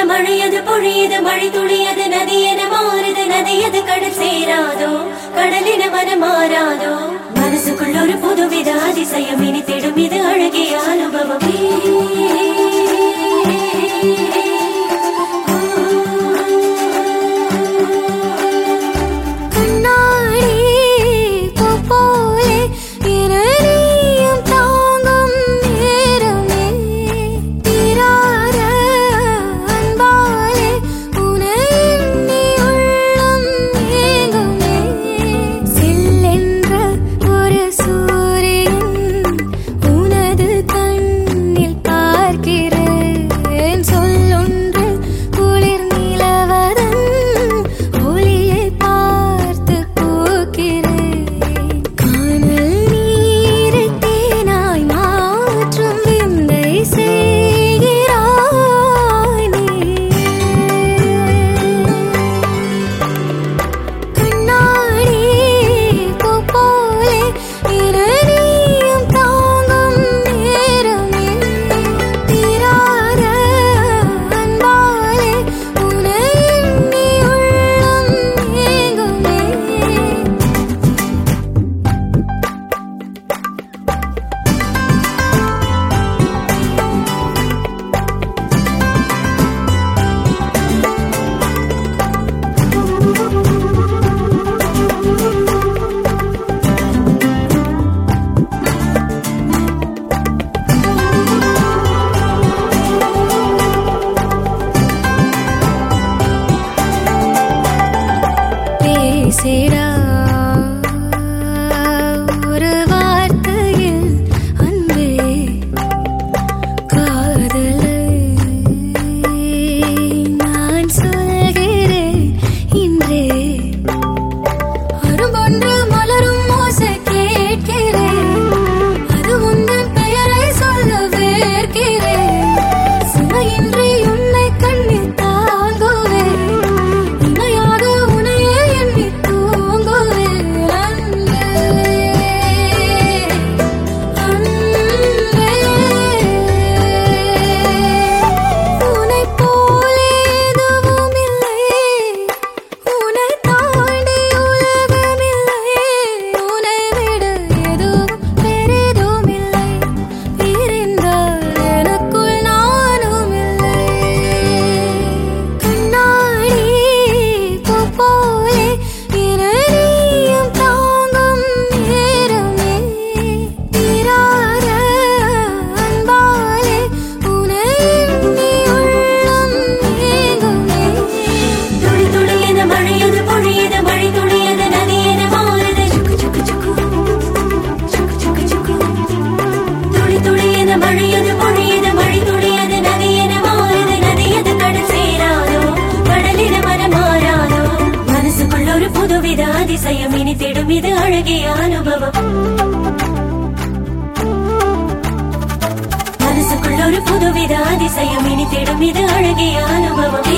மழையது பொழியது மழை துளியது நதியென மாறுது நதியது கடல் சேராதோ கடலின மனம் மாறாதோ மனசுக்குள்ள ஒரு புதுவித அதிசயம் இனித்திடும் இது அழகிய அனுபவமே சேரா ஒரு வார்த்தையில் அன்பே காதலை நான் சொல்கிறேன் இன்றே அரும்பொன்று மலரும் ஓசை கேட்கிறேன் அது உந்தன் பெயரை சொல்ல வேர்க்கிறேன் சுமையின்றி உன்னை கண்ணில் தாங்குவேன் இமையாக உனையே எண்ணி அதிசயம் இனித்திடும் இது அழகிய அனுபவம் மனசுக்குள்ள ஒரு புதுவித அதிசயம் இனித்திடும் இது அழகிய அனுபவம்